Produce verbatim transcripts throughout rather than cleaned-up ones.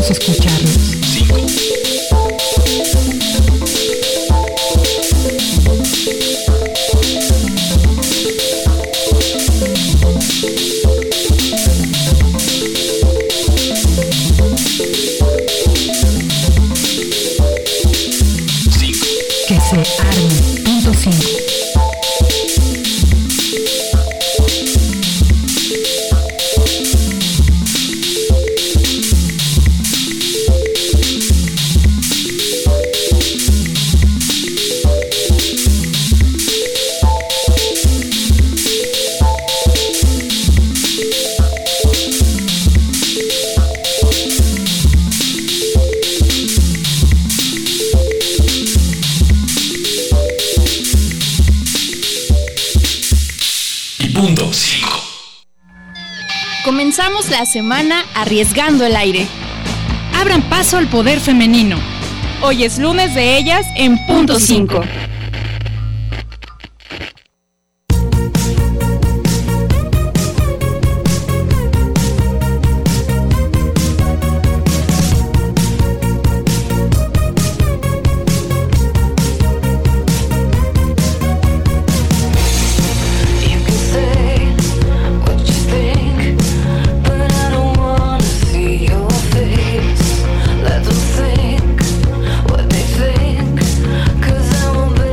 Vamos a escucharnos. cinco. Que se arme. Punto cinco. Punto cinco. Comenzamos la semana arriesgando el aire. Abran paso al poder femenino. Hoy es lunes de ellas en Punto cinco. Let them think what they think, 'cause I won't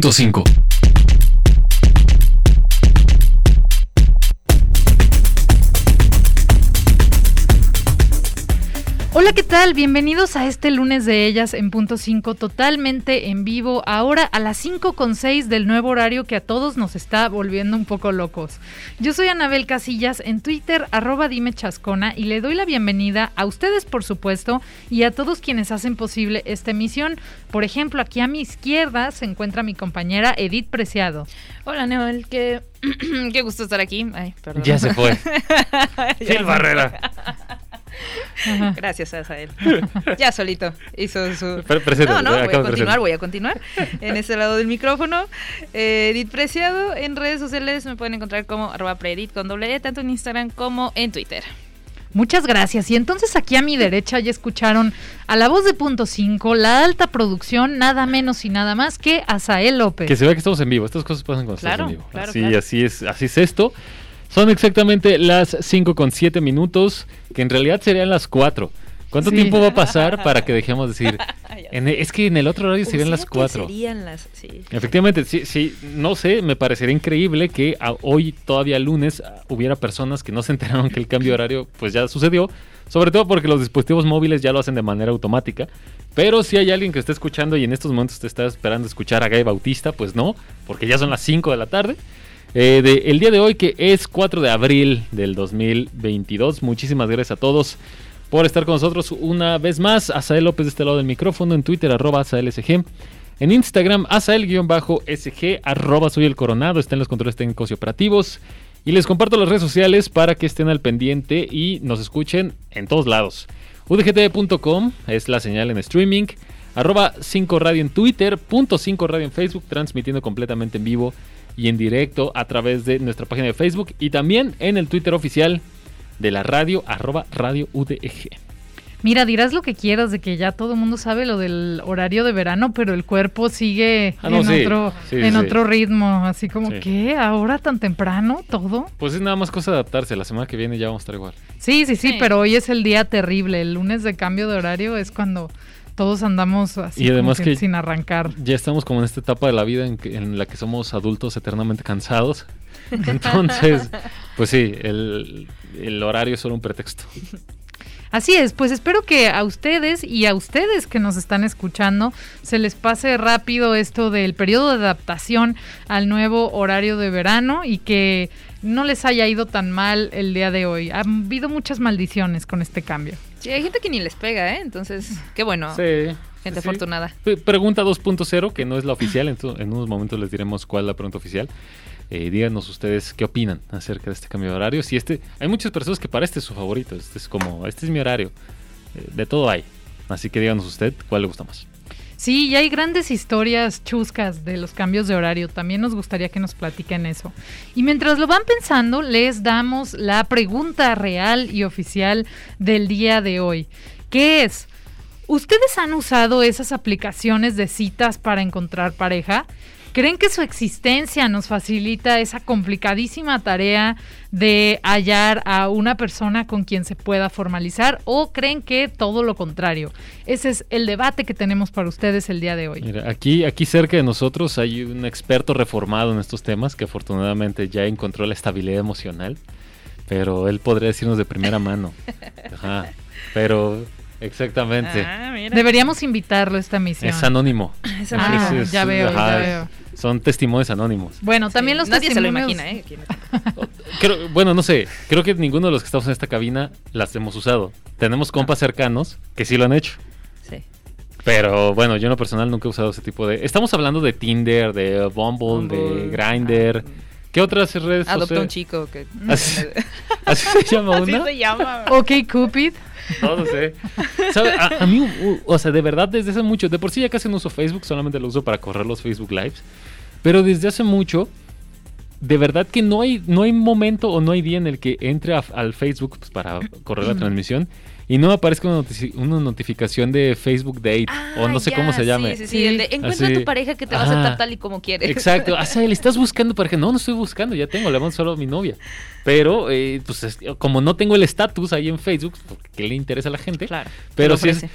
punto cinco. Hola, ¿qué tal? Bienvenidos a este lunes de ellas en punto cinco, totalmente en vivo, ahora a las cinco con seis del nuevo horario que a todos nos está volviendo un poco locos. Yo soy Anabel Casillas, en Twitter, arroba dime chascona, y le doy la bienvenida a ustedes, por supuesto, y a todos quienes hacen posible esta emisión. Por ejemplo, aquí a mi izquierda se encuentra mi compañera Edith Preciado. Hola, Noel, qué, qué gusto estar aquí. Ay, perdón. Ya se fue. Gil Barrera. Ajá. Gracias, Azael. Ya solito hizo su... Pre- presente, no, no, voy a continuar, presente. voy a continuar. En este lado del micrófono, eh, Edith Preciado. En redes sociales me pueden encontrar como arroba preedit con doble E, tanto en Instagram como en Twitter. Muchas gracias. Y entonces aquí a mi derecha ya escucharon a la voz de punto cinco, la alta producción, nada menos y nada más que Azael López. Que se vea que estamos en vivo. Estas cosas pasan cuando Claro, estamos en vivo. claro, así, claro. así es, así es esto. Son exactamente las cinco con siete minutos, que en realidad serían las cuatro. ¿Cuánto Sí. tiempo va a pasar para que dejemos de decir? Ya En el- es que en el otro horario serían O sea las que cuatro. Serían las... Sí. Efectivamente, sí, sí, no sé, me parecería increíble que a- hoy, todavía lunes, a- hubiera personas que no se enteraron que el cambio de horario pues ya sucedió, sobre todo porque los dispositivos móviles ya lo hacen de manera automática, pero si hay alguien que esté escuchando y en estos momentos te está esperando escuchar a Guy Bautista, pues no, porque ya son las cinco de la tarde. Eh, de, el día de hoy, que es cuatro de abril del dos mil veintidós, muchísimas gracias a todos por estar con nosotros una vez más. Azael López de este lado del micrófono, en Twitter, arroba AzaelSG. En Instagram, Azael-SG, arroba Soy el Coronado, está en los controles técnicos y operativos. Y les comparto las redes sociales para que estén al pendiente y nos escuchen en todos lados. U D G T V punto com es la señal en streaming, arroba cinco radio en Twitter, punto cinco radio en Facebook, transmitiendo completamente en vivo y en directo a través de nuestra página de Facebook y también en el Twitter oficial de la radio, arroba radio U D G. Mira, dirás lo que quieras de que ya todo el mundo sabe lo del horario de verano, pero el cuerpo sigue Ah, no, en, sí. otro, Sí, en sí. otro ritmo, así como, Sí. ¿qué? ¿Ahora tan temprano todo? Pues es nada más cosa de adaptarse, la semana que viene ya vamos a estar igual. Sí, sí, sí, Sí. pero hoy es el día terrible, el lunes de cambio de horario es cuando todos andamos así Y además como que que- sin arrancar. Ya estamos como en esta etapa de la vida en, que- en la que somos adultos eternamente cansados. Entonces, pues sí, el, el horario es solo un pretexto. Así es, pues espero que a ustedes y a ustedes que nos están escuchando se les pase rápido esto del periodo de adaptación al nuevo horario de verano y que no les haya ido tan mal el día de hoy. Ha habido muchas maldiciones con este cambio. Sí, hay gente que ni les pega, ¿eh? Entonces, qué bueno. Sí. Gente sí. afortunada. Pe- Pregunta dos punto cero, que no es la oficial, en, tu- en unos momentos les diremos cuál es la pregunta oficial. Eh, díganos ustedes qué opinan acerca de este cambio de horario. Si este, hay muchas personas que para este es su favorito, este es como, este es mi horario. Eh, de todo hay. Así que díganos usted cuál le gusta más. Sí, y hay grandes historias chuscas de los cambios de horario. También nos gustaría que nos platiquen eso. Y mientras lo van pensando, les damos la pregunta real y oficial del día de hoy. ¿Qué es? ¿Ustedes han usado esas aplicaciones de citas para encontrar pareja? ¿Creen que su existencia nos facilita esa complicadísima tarea de hallar a una persona con quien se pueda formalizar? ¿O creen que todo lo contrario? Ese es el debate que tenemos para ustedes el día de hoy. Mira, aquí, aquí cerca de nosotros hay un experto reformado en estos temas que afortunadamente ya encontró la estabilidad emocional, pero él podría decirnos de primera mano. Ajá, pero exactamente. Ah, mira. Deberíamos invitarlo a esta misión. Es anónimo. Es Ah, anónimo. Ese es- ya veo, ajá, ya veo. Son testimonios anónimos. Bueno, también Sí, los nadie se lo testimonios... imagina, ¿eh? ¿Quién- Creo- bueno, no sé, creo que ninguno de los que estamos en esta cabina las hemos usado. Tenemos compas cercanos que sí lo han hecho. Sí. Pero bueno, yo en lo personal nunca he usado ese tipo de... Estamos hablando de Tinder, de Bumble, de Bumble, Grindr. ah, ¿Qué otras redes Adopta sociales? un chico que... Así, así se llama Así una. se llama. Ok, Cupid. No lo sé. ¿Sabe? A, a mí, u- o sea, de verdad, desde hace mucho, de por sí ya casi no uso Facebook, solamente lo uso para correr los Facebook Lives. Pero desde hace mucho, de verdad que no hay, no hay momento o no hay día en el que entre a- al Facebook pues, para correr la transmisión y no me aparezca una, notici- una notificación de Facebook Date o no Ah, sé ya, cómo se llame. Sí, sí, sí, el de encuentra Así. a tu pareja que te va a Ajá. aceptar tal y como quieres. Exacto. O sea, le estás buscando pareja. No, no estoy buscando, ya tengo, le mando solo a mi novia. Pero, eh, pues, es- como no tengo el estatus ahí en Facebook, porque ¿qué le interesa a la gente? Claro. Pero te sí lo es, ofrece.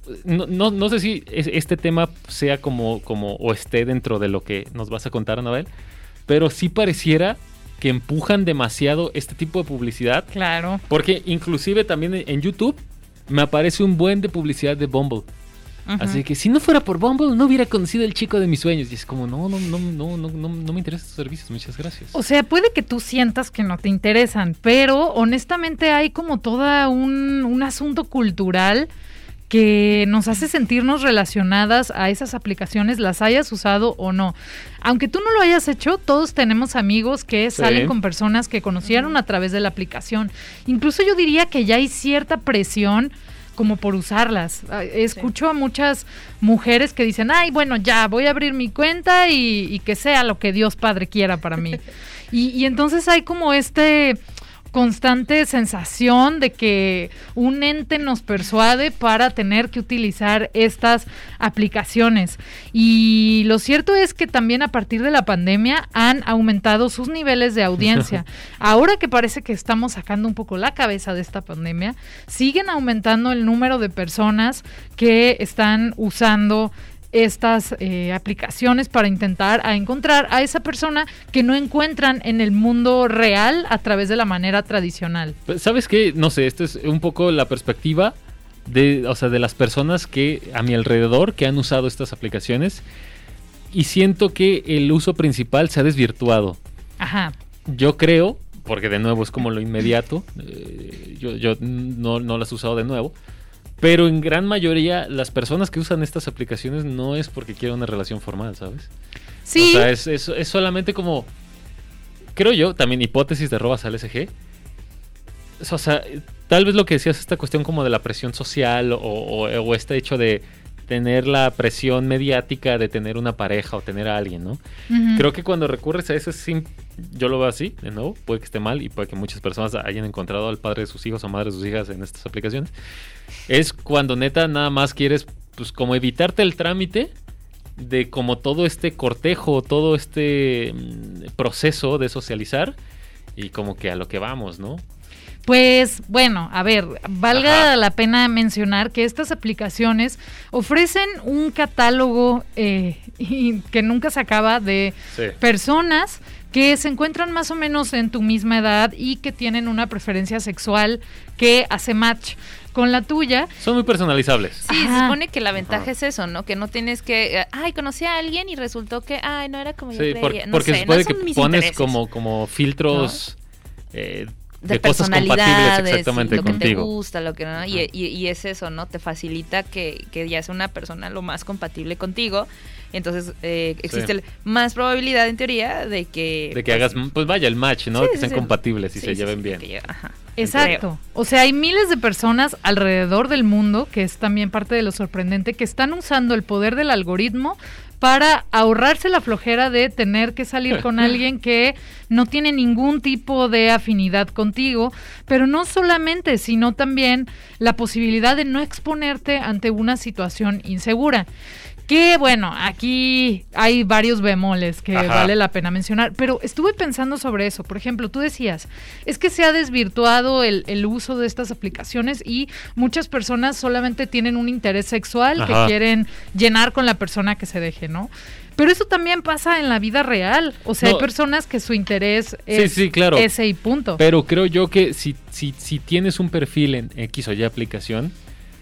no, no, no sé si este tema sea como, como o esté dentro de lo que nos vas a contar, Anabel, pero sí pareciera que empujan demasiado este tipo de publicidad. Claro. Porque inclusive también en YouTube me aparece un buen de publicidad de Bumble. Uh-huh. Así que si no fuera por Bumble no hubiera conocido el chico de mis sueños. Y es como, no, no, no, no, no, no, no me interesan tus servicios, muchas gracias. O sea, puede que tú sientas que no te interesan, pero honestamente hay como toda un, un asunto cultural que nos hace sentirnos relacionadas a esas aplicaciones, las hayas usado o no. Aunque tú no lo hayas hecho, todos tenemos amigos que sí. salen con personas que conocieron a través de la aplicación. Incluso yo diría que ya hay cierta presión como por usarlas. Escucho sí. a muchas mujeres que dicen, ay, bueno, ya, voy a abrir mi cuenta y, y que sea lo que Dios Padre quiera para mí. y, y entonces hay como este constante sensación de que un ente nos persuade para tener que utilizar estas aplicaciones. Y lo cierto es que también a partir de la pandemia han aumentado sus niveles de audiencia. Ahora que parece que estamos sacando un poco la cabeza de esta pandemia, siguen aumentando el número de personas que están usando estas eh, aplicaciones para intentar a encontrar a esa persona que no encuentran en el mundo real a través de la manera tradicional. ¿Sabes qué? No sé, esta es un poco la perspectiva de, o sea, de las personas que a mi alrededor que han usado estas aplicaciones y siento que el uso principal se ha desvirtuado. Ajá. Yo creo, porque de nuevo es como lo inmediato, eh, yo, yo no, no las he usado de nuevo, pero en gran mayoría las personas que usan estas aplicaciones no es porque quieran una relación formal, ¿sabes? Sí. O sea, es, es, es solamente como, creo yo, también hipótesis de arroba sal S G. O sea, tal vez lo que decías, esta cuestión como de la presión social o, o, o este hecho de tener la presión mediática de tener una pareja o tener a alguien, ¿no? Uh-huh. Creo que cuando recurres a eso, sí, yo lo veo así, de nuevo, puede que esté mal y puede que muchas personas hayan encontrado al padre de sus hijos o madre de sus hijas en estas aplicaciones. Es cuando neta nada más quieres, pues como evitarte el trámite de como todo este cortejo, todo este mm, proceso de socializar y como que a lo que vamos, ¿no? Pues bueno, a ver, valga Ajá. la pena mencionar que estas aplicaciones ofrecen un catálogo eh, y que nunca se acaba de sí. personas que se encuentran más o menos en tu misma edad y que tienen una preferencia sexual que hace match con la tuya. Son muy personalizables. Sí, Ajá. se supone que la ventaja Ajá. es eso, ¿no? Que no tienes que, ay, conocí a alguien y resultó que, ay, no era como sí, yo creía. Por, no porque sé, se puede no que son pones como, como filtros ¿no? eh, de, de cosas compatibles exactamente lo contigo. Que te gusta, lo que no, y, y, y es eso, ¿no? Te facilita que, que ya sea una persona lo más compatible contigo. Entonces eh, existe sí. más probabilidad en teoría de que de que pues, hagas pues vaya el match, ¿no? Sí, que sí, sean sí. compatibles y sí, se sí, lleven sí, bien. Que, ajá, exacto. O sea, hay miles de personas alrededor del mundo, que es también parte de lo sorprendente, que están usando el poder del algoritmo para ahorrarse la flojera de tener que salir con alguien que no tiene ningún tipo de afinidad contigo, pero no solamente, sino también la posibilidad de no exponerte ante una situación insegura. Que bueno, aquí hay varios bemoles que Ajá. vale la pena mencionar, pero estuve pensando sobre eso. Por ejemplo, tú decías, es que se ha desvirtuado el, el uso de estas aplicaciones y muchas personas solamente tienen un interés sexual Ajá. que quieren llenar con la persona que se deje, ¿no? Pero eso también pasa en la vida real. O sea, no. hay personas que su interés es sí, sí, claro. ese y punto. Pero creo yo que si, si, si tienes un perfil en X o Y aplicación,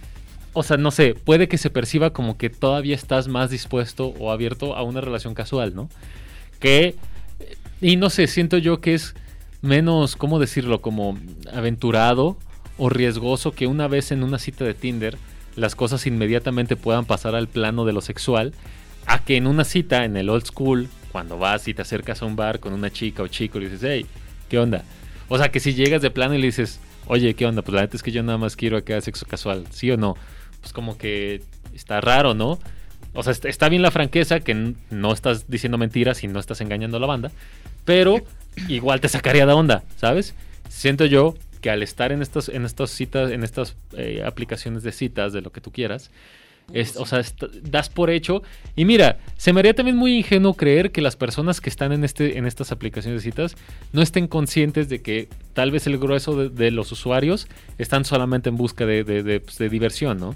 o sea, no sé, puede que se perciba como que todavía estás más dispuesto o abierto a una relación casual, ¿no? Que, y no sé, siento yo que es menos, ¿cómo decirlo? Como aventurado o riesgoso que una vez en una cita de Tinder las cosas inmediatamente puedan pasar al plano de lo sexual, a que en una cita en el old school, cuando vas y te acercas a un bar con una chica o chico y le dices, hey, ¿qué onda? O sea, que si llegas de plano y le dices, oye, ¿qué onda? Pues la neta es que yo nada más quiero que haga sexo casual, ¿sí o no? Pues como que está raro, ¿no? O sea, está bien la franqueza, que no estás diciendo mentiras y no estás engañando a la banda, pero igual te sacaría de onda, ¿sabes? Siento yo que al estar en estas, en estas citas, en estas eh, aplicaciones de citas, de lo que tú quieras, es, o sea, est- das por hecho. Y mira, se me haría también muy ingenuo creer que las personas que están en este, en estas aplicaciones de citas no estén conscientes de que tal vez el grueso de, de los usuarios están solamente en busca de, de, de, pues, de diversión, ¿no?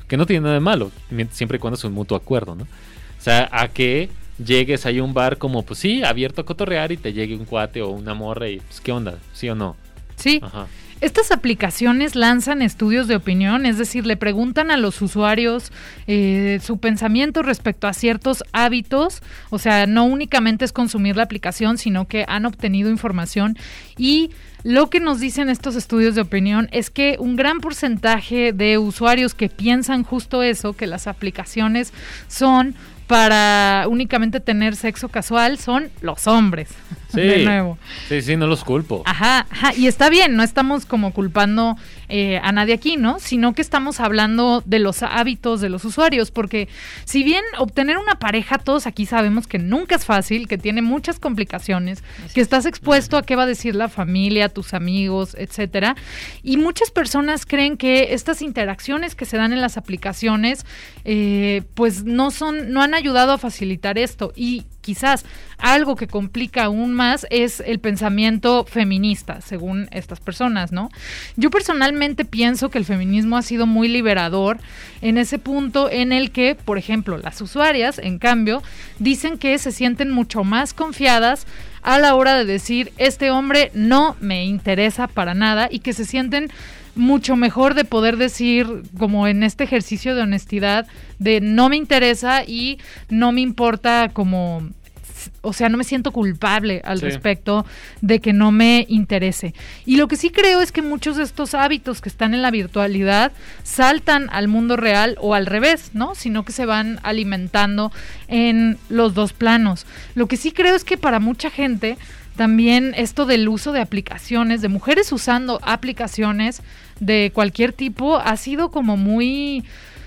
que no tiene nada de malo, siempre y cuando es un mutuo acuerdo, ¿no? O sea, a que llegues ahí a un bar como, pues sí, abierto a cotorrear y te llegue un cuate o una morra y, pues, ¿qué onda? ¿Sí o no? Sí. Ajá. Estas aplicaciones lanzan estudios de opinión, es decir, le preguntan a los usuarios eh, su pensamiento respecto a ciertos hábitos, o sea, no únicamente es consumir la aplicación, sino que han obtenido información y lo que nos dicen estos estudios de opinión es que un gran porcentaje de usuarios que piensan justo eso, que las aplicaciones son para únicamente tener sexo casual, son los hombres. Sí, de nuevo. Sí, sí, no los culpo. Ajá, ajá, y está bien, no estamos como culpando eh, a nadie aquí, ¿no? Sino que estamos hablando de los hábitos de los usuarios, porque si bien obtener una pareja, todos aquí sabemos que nunca es fácil, que tiene muchas complicaciones, Así que estás expuesto uh-huh. a qué va a decir la familia, tus amigos, etcétera, y muchas personas creen que estas interacciones que se dan en las aplicaciones, eh, pues no son, no han ayudado a facilitar esto, y quizás algo que complica aún más es el pensamiento feminista, según estas personas, ¿no? Yo personalmente pienso que el feminismo ha sido muy liberador en ese punto en el que, por ejemplo, las usuarias, en cambio, dicen que se sienten mucho más confiadas a la hora de decir, este hombre no me interesa para nada, y que se sienten mucho mejor de poder decir, como en este ejercicio de honestidad, de no me interesa y no me importa como, o sea, no me siento culpable al sí. respecto de que no me interese. Y lo que sí creo es que muchos de estos hábitos que están en la virtualidad saltan al mundo real o al revés, ¿no? Sino que se van alimentando en los dos planos. Lo que sí creo es que para mucha gente también esto del uso de aplicaciones, de mujeres usando aplicaciones de cualquier tipo, ha sido como muy,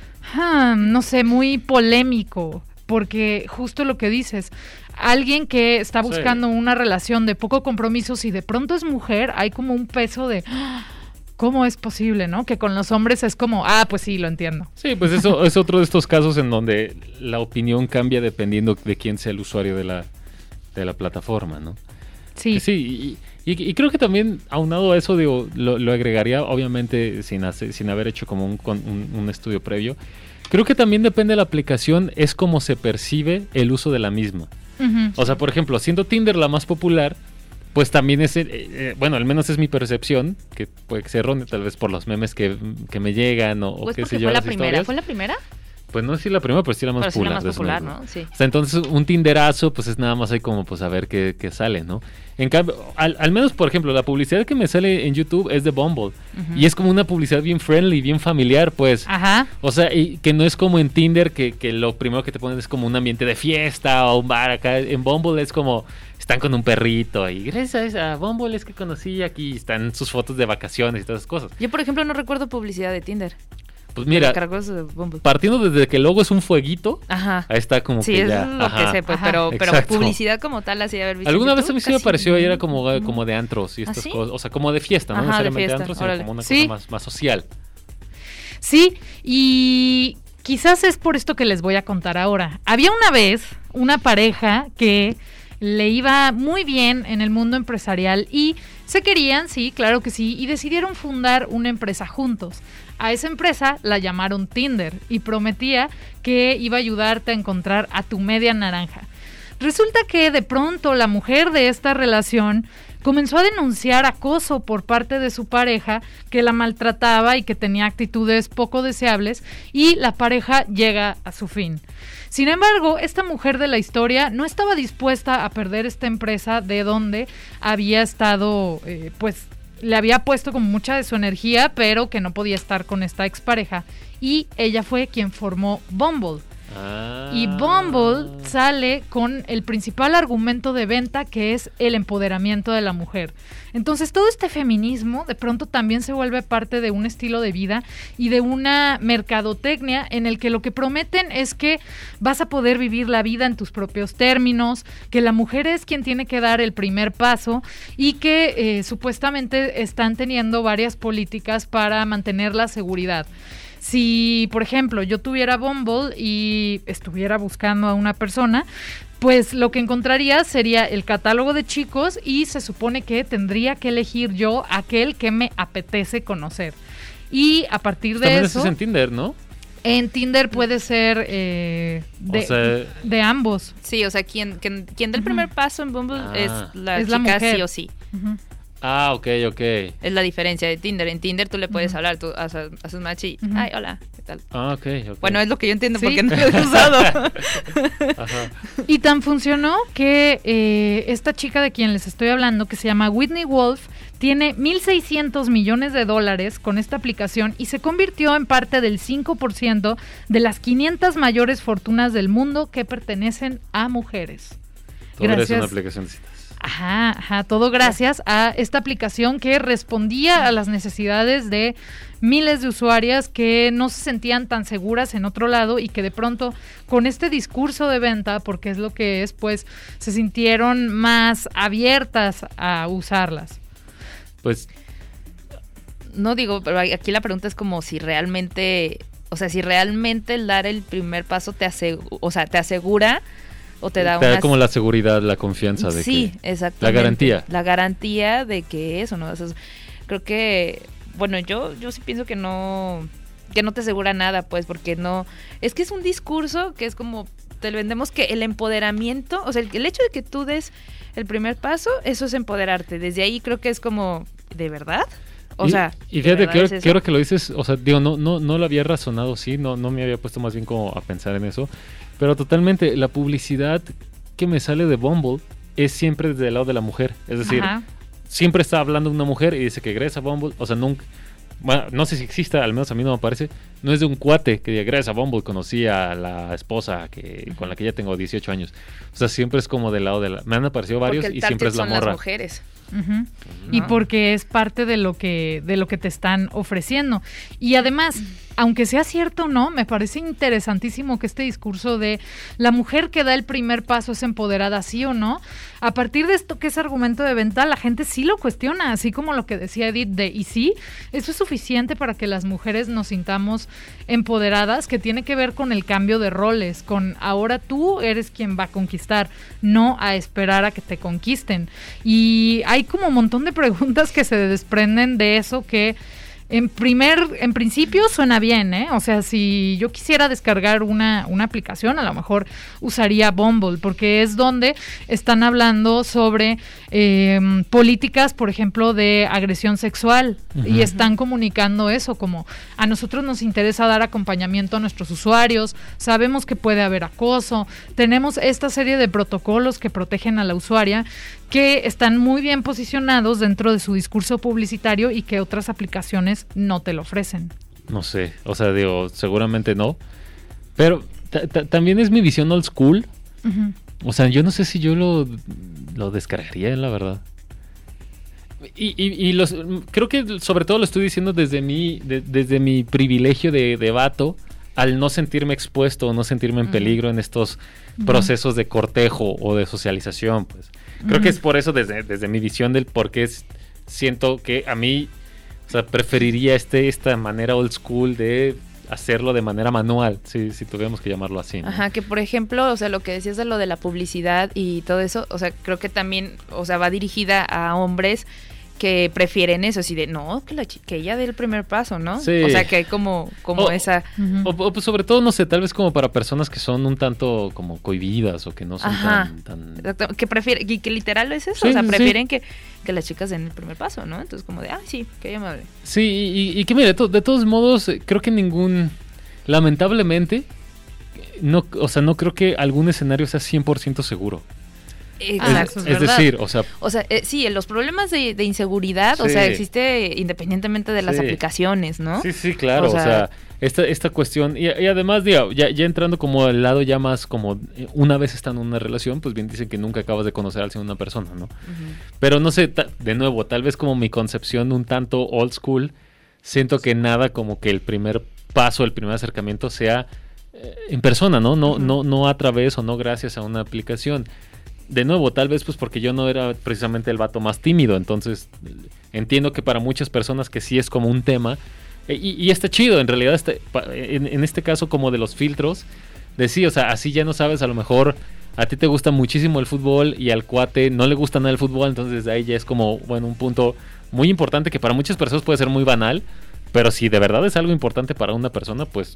ah, no sé, muy polémico, porque justo lo que dices, alguien que está buscando sí. una relación de poco compromiso, si de pronto es mujer, hay como un peso de, ¿cómo es posible, no? Que con los hombres es como, ah, pues sí, lo entiendo. Sí, pues eso es otro de estos casos en donde la opinión cambia dependiendo de quién sea el usuario de la, de la plataforma, ¿no? Sí. Que sí, y, y, y creo que también aunado a eso, digo, lo, lo agregaría, obviamente sin, hacer, sin haber hecho como un, un, un estudio previo. Creo que también depende de la aplicación, es cómo se percibe el uso de la misma. Uh-huh. O sea, por ejemplo, siendo Tinder la más popular, pues también es, eh, eh, bueno, al menos es mi percepción, que puede ser errónea, tal vez por los memes que, que me llegan o, pues o qué sé yo. Fue la primera, historias. ¿Fue la primera? Pues no es si la primera, pero sí la más pero popular. Sí la más popular, ¿no? Sí. O sea, entonces un Tinderazo, pues es nada más ahí como, pues a ver qué, qué sale, ¿no? En cambio, al, al menos, por ejemplo, la publicidad que me sale en YouTube es de Bumble. Uh-huh. Y es como una publicidad bien friendly, bien familiar, pues. Ajá. O sea, y que no es como en Tinder, que, que lo primero que te ponen es como un ambiente de fiesta o un bar acá. En Bumble es como, están con un perrito y gracias a Bumble es que conocí aquí, están sus fotos de vacaciones y todas esas cosas. Yo, por ejemplo, no recuerdo publicidad de Tinder. Pues mira, partiendo desde que el logo es un fueguito, ajá. ahí está como sí, que ya. Sí, es lo ajá. que sé, pues, pero, pero publicidad como tal, así de haber visto. Alguna YouTube, vez a mí sí me pareció, ahí era como, como de antros y estas ¿Ah, sí? cosas, o sea, como de fiesta, no ajá, necesariamente de, fiesta, antros, sino órale. como una sí. cosa más, más social. Sí, y quizás es por esto que les voy a contar ahora. Había una vez una pareja que le iba muy bien en el mundo empresarial y se querían, sí, claro que sí, y decidieron fundar una empresa juntos. A esa empresa la llamaron Tinder y prometía que iba a ayudarte a encontrar a tu media naranja. Resulta que de pronto la mujer de esta relación comenzó a denunciar acoso por parte de su pareja, que la maltrataba y que tenía actitudes poco deseables, y la pareja llega a su fin. Sin embargo, esta mujer de la historia no estaba dispuesta a perder esta empresa de donde había estado, eh, pues, le había puesto como mucha de su energía, pero que no podía estar con esta expareja. Y ella fue quien formó Bumble. Ah. Y Bumble sale con el principal argumento de venta, que es el empoderamiento de la mujer. Entonces todo este feminismo de pronto también se vuelve parte de un estilo de vida y de una mercadotecnia en el que lo que prometen es que vas a poder vivir la vida en tus propios términos, que la mujer es quien tiene que dar el primer paso y que eh, supuestamente están teniendo varias políticas para mantener la seguridad. Si, por ejemplo, yo tuviera Bumble y estuviera buscando a una persona, pues lo que encontraría sería el catálogo de chicos y se supone que tendría que elegir yo aquel que me apetece conocer. Y a partir de También eso... También es en Tinder, ¿no? En Tinder puede ser eh, de, O sea- de ambos. Sí, o sea, quien, quien, quien da el primer paso en Bumble Ah. es la Es la chica mujer. sí o sí. Ujú. Ah, ok, ok. Es la diferencia de Tinder. En Tinder tú le puedes Ujú. hablar, tú haces, haces match y, Ujú. ay, hola, ¿qué tal? Ah, ok, ok. Bueno, es lo que yo entiendo Sí. porque no lo he usado. Ajá. Y tan funcionó que eh, esta chica de quien les estoy hablando, que se llama Whitney Wolf, tiene mil seiscientos millones de dólares con esta aplicación y se convirtió en parte del cinco por ciento de las quinientas mayores fortunas del mundo que pertenecen a mujeres. Todo eres Gracias. una aplicación de citas. Ajá, ajá, todo gracias a esta aplicación que respondía a las necesidades de miles de usuarias que no se sentían tan seguras en otro lado y que de pronto con este discurso de venta, porque es lo que es, pues se sintieron más abiertas a usarlas. Pues No digo, pero aquí la pregunta es como si realmente, o sea, si realmente el dar el primer paso te asegura, o sea, te asegura o te da te da una... como la seguridad, la confianza de sí, que... exactamente. la garantía. La garantía de que eso, ¿no? O sea, creo que, bueno, yo, yo sí pienso que no, que no te asegura nada, pues, porque no, es que es un discurso que es como, te lo vendemos que el empoderamiento, o sea, el, el hecho de que tú des el primer paso, eso es empoderarte. Desde ahí creo que es como, ¿de verdad? O y, sea, y ¿de fíjate, verdad quiero, es eso? quiero que lo dices, o sea, digo, no, no, no lo había razonado, sí, no, no me había puesto más bien como a pensar en eso, pero totalmente, la publicidad que me sale de Bumble es siempre desde el lado de la mujer, es decir, Ajá. siempre está hablando una mujer y dice que gracias a Bumble, o sea, nunca, bueno, no sé si exista, al menos a mí no me parece, no es de un cuate que diga gracias a Bumble conocí a la esposa que con la que ya tengo dieciocho años, o sea, siempre es como del lado de la, me han aparecido varios Porque el y siempre es target la son las morra. mujeres. Ujú. Y ¿no? porque es parte de lo que de lo que te están ofreciendo. Y además, aunque sea cierto o no, me parece interesantísimo que este discurso de la mujer que da el primer paso es empoderada, sí o no, a partir de esto que es argumento de venta, la gente sí lo cuestiona, así como lo que decía Edith de, y sí, eso es suficiente para que las mujeres nos sintamos empoderadas, que tiene que ver con el cambio de roles, con ahora tú eres quien va a conquistar, no a esperar a que te conquisten. Y hay como un montón de preguntas que se desprenden de eso que en primer, en principio suena bien, ¿eh? O sea, si yo quisiera descargar una, una aplicación, a lo mejor usaría Bumble, porque es donde están hablando sobre eh, políticas, por ejemplo, de agresión sexual, Ujú. y están comunicando eso, como a nosotros nos interesa dar acompañamiento a nuestros usuarios, sabemos que puede haber acoso, tenemos esta serie de protocolos que protegen a la usuaria, que están muy bien posicionados dentro de su discurso publicitario y que otras aplicaciones no te lo ofrecen. No sé, o sea, digo, seguramente no. Pero ta- ta- también es mi visión old school. Ujú. O sea, yo no sé si yo lo, lo descargaría, la verdad. Y, y, y los, creo que sobre todo lo estoy diciendo desde mi, de- desde mi privilegio de, de vato, al no sentirme expuesto o no sentirme en Ujú. peligro en estos Ujú. procesos de cortejo o de socialización, pues. Creo Ujú. que es por eso, desde, desde mi visión del por qué es- siento que a mí, o sea, preferiría este, esta manera old school de hacerlo de manera manual, si, si tuviéramos que llamarlo así, ¿no? Ajá, que por ejemplo, o sea, lo que decías de lo de la publicidad y todo eso, o sea, creo que también, o sea, va dirigida a hombres que prefieren eso, así de, no, que, la chi- que ella dé el primer paso, ¿no? Sí. O sea, que hay como, como O- esa... Ujú. O, o, pues, sobre todo, no sé, tal vez como para personas que son un tanto como cohibidas o que no son Ajá. tan... tan- Exacto, que prefiere, y que literal es eso, Sí, o sea, sí, sí. prefieren que, que las chicas den el primer paso, ¿no? Entonces como de, ah, sí, que ella me hable. Sí, y, y que mire, to- de todos modos, eh, creo que ningún... Lamentablemente, no, o sea, no creo que algún escenario sea cien por ciento seguro. Exacto, eso Es ¿verdad? decir, o sea, O sea, eh, sí, los problemas de, de inseguridad, o Sí. sea, existe independientemente de las Sí. aplicaciones, ¿no? sí, sí, claro, O o sea, sea, esta, esta cuestión, y, y además, digo, ya, ya entrando como al lado ya más como, eh, una vez estando en una relación, pues bien dicen que nunca acabas de conocer al cien una persona, ¿no? Ujú. Pero no sé, ta- de nuevo, tal vez como mi concepción un tanto old school, siento que nada como que el primer paso, el primer acercamiento sea eh, en persona, ¿no? No, Ujú. no, no a través o no gracias a una aplicación. De nuevo, tal vez pues porque yo no era precisamente el vato más tímido, entonces eh, entiendo que para muchas personas que sí es como un tema, eh, y, y está chido, en realidad, este, pa- en, en este caso como de los filtros, de sí, o sea, así ya no sabes, a lo mejor a ti te gusta muchísimo el fútbol y al cuate no le gusta nada el fútbol, entonces desde ahí ya es como, bueno, un punto muy importante que para muchas personas puede ser muy banal, pero si de verdad es algo importante para una persona, pues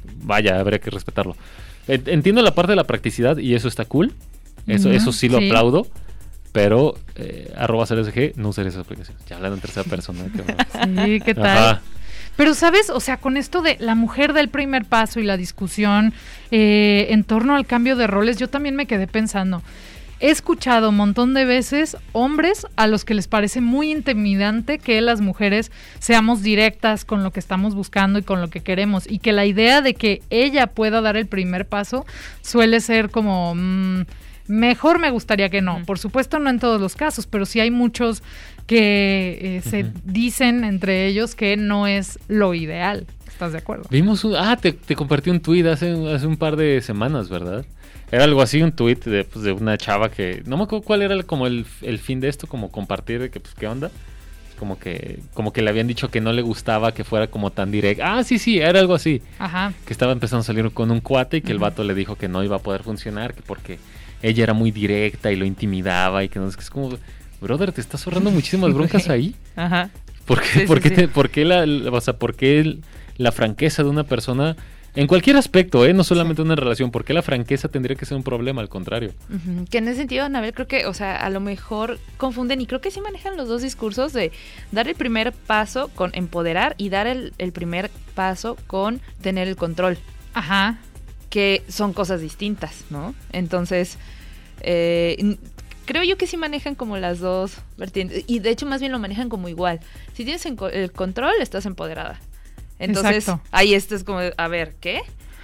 vaya, habría que respetarlo. Entiendo la parte de la practicidad y eso está cool. Eso, uh-huh, eso sí lo sí. aplaudo. Pero, eh, arroba C L S G, no usaré esa aplicación. Ya hablan en tercera persona. Sí, ¿qué tal? Ajá. Pero, ¿sabes? O sea, con esto de la mujer del primer paso y la discusión eh, en torno al cambio de roles, yo también me quedé pensando. He escuchado un montón de veces hombres a los que les parece muy intimidante que las mujeres seamos directas con lo que estamos buscando y con lo que queremos, y que la idea de que ella pueda dar el primer paso suele ser como... Mmm, mejor me gustaría que no. Por supuesto, no en todos los casos, pero sí hay muchos que eh, se uh-huh. dicen entre ellos que no es lo ideal. ¿Estás de acuerdo? Vimos un... Ah, te, te compartí un tuit hace, hace un par de semanas, ¿verdad? Era algo así, un tuit de, pues, de una chava que... No me acuerdo cuál era el, como el, el fin de esto, como compartir de que, pues, ¿qué onda? Como que, como que le habían dicho que no le gustaba que fuera como tan directo. Ah, sí, sí, era algo así. Ajá. Que estaba empezando a salir con un cuate y que uh-huh. el vato le dijo que no iba a poder funcionar, que porque ella era muy directa y lo intimidaba y que no es que es como... Brother, ¿te estás ahorrando muchísimas broncas ahí? Ajá. ¿Por qué, Sí, por sí, qué, sí. te, por qué la, la, o sea, por qué el- la franqueza de una persona, en cualquier aspecto, ¿eh? No solamente una relación, ¿por qué la franqueza tendría que ser un problema? Al contrario. Ujú, que en ese sentido, Anabel, creo que, o sea, a lo mejor confunden y creo que sí manejan los dos discursos de dar el primer paso con empoderar y dar el, el primer paso con tener el control, Ajá. que son cosas distintas, ¿no? Entonces, eh, n- creo yo que sí manejan como las dos vertientes y de hecho más bien lo manejan como igual. Si tienes en co- el control, estás empoderada. Entonces, Exacto. ahí esto es como, a ver, ¿qué?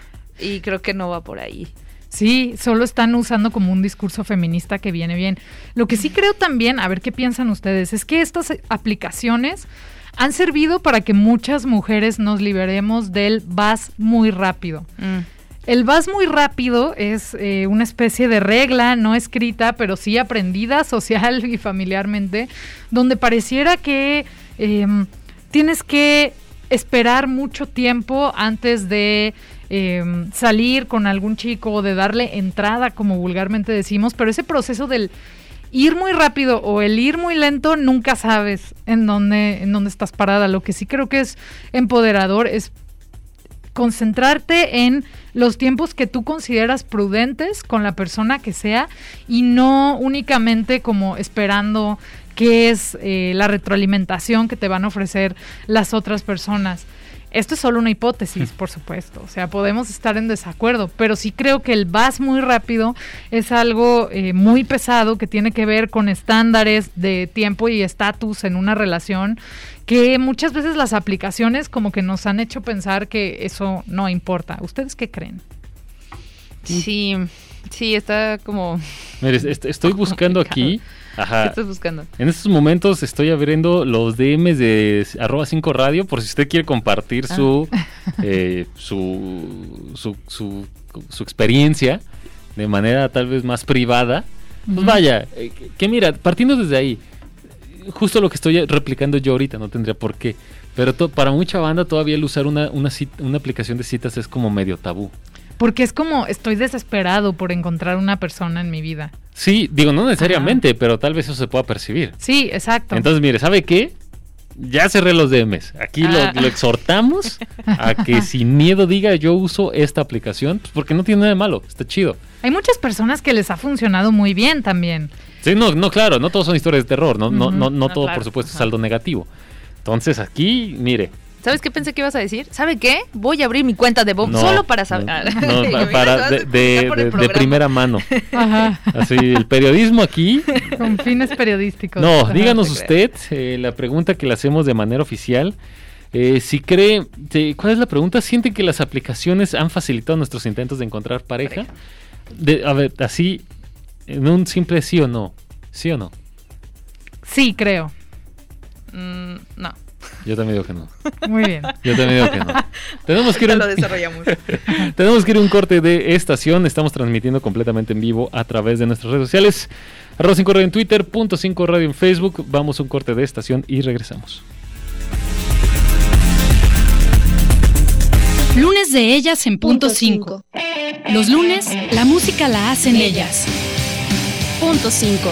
Y creo que no va por ahí. Sí, solo están usando como un discurso feminista que viene bien. Lo que sí creo también, a ver qué piensan ustedes, es que estas eh, aplicaciones han servido para que muchas mujeres nos liberemos del vas muy rápido. Mm. El vas muy rápido es eh, una especie de regla no escrita, pero sí aprendida social y familiarmente, donde pareciera que eh, tienes que esperar mucho tiempo antes de eh, salir con algún chico o de darle entrada, como vulgarmente decimos, pero ese proceso del ir muy rápido o el ir muy lento, nunca sabes en dónde, en dónde estás parada. Lo que sí creo que es empoderador es concentrarte en los tiempos que tú consideras prudentes con la persona que sea y no únicamente como esperando qué es eh, la retroalimentación que te van a ofrecer las otras personas. Esto es solo una hipótesis, por supuesto, o sea, podemos estar en desacuerdo, pero sí creo que el vas muy rápido es algo eh, muy pesado que tiene que ver con estándares de tiempo y estatus en una relación, que muchas veces las aplicaciones como que nos han hecho pensar que eso no importa. ¿Ustedes qué creen? Sí, sí, está como... Mire, est- estoy buscando aquí. ¿Qué Ajá. estás buscando? En estos momentos estoy abriendo los D Ms de arroba cinco radio por si usted quiere compartir Ah. su, eh, su, su, su, su experiencia de manera tal vez más privada. Pues Ujú. vaya, eh, que, que mira, partiendo desde ahí, justo lo que estoy replicando yo ahorita, no tendría por qué, pero to- para mucha banda todavía el usar una, una, cita- una aplicación de citas es como medio tabú. Porque es como estoy desesperado por encontrar una persona en mi vida. Sí, digo, no necesariamente, pero tal vez eso se pueda percibir. Sí, exacto. Entonces, mire, ¿sabe qué? Ya cerré los D Ms. Aquí Ah. lo, lo exhortamos a que sin miedo diga yo uso esta aplicación, pues porque no tiene nada de malo, está chido. Hay muchas personas que les ha funcionado muy bien también. Sí, no, no, claro, no todos son historias de terror, no, no, Ujú. no, no No, todo, claro. por supuesto, es Ajá. saldo negativo. Entonces, aquí, mire, ¿Sabes qué pensé que ibas a decir? ¿Sabe qué? Voy a abrir mi cuenta de Bob no, solo para saber. no, Ah, no, yo, pa- mira, para te vas de, a de- publicar por el de- de programa. primera mano. Ajá. Así, el periodismo aquí. Con fines periodísticos. No, Ajá. díganos te creas. usted eh, la pregunta que le hacemos de manera oficial. Eh, si cree, te- ¿cuál es la pregunta? ¿Siente que las aplicaciones han facilitado nuestros intentos de encontrar pareja? De, a ver, así, en un simple sí o no. ¿Sí o no? Sí, creo. Mm, no. Yo también digo que no. Muy bien. Yo también digo que no. Tenemos que ir a Ya un- lo desarrollamos. Tenemos que ir a un corte de estación. Estamos transmitiendo completamente en vivo a través de nuestras redes sociales. Arroba cinco radio en Twitter, punto cinco radio en Facebook. Vamos a un corte de estación y regresamos. Lunes de ellas en punto cinco. Los lunes, la música la hacen ellas. Punto cinco.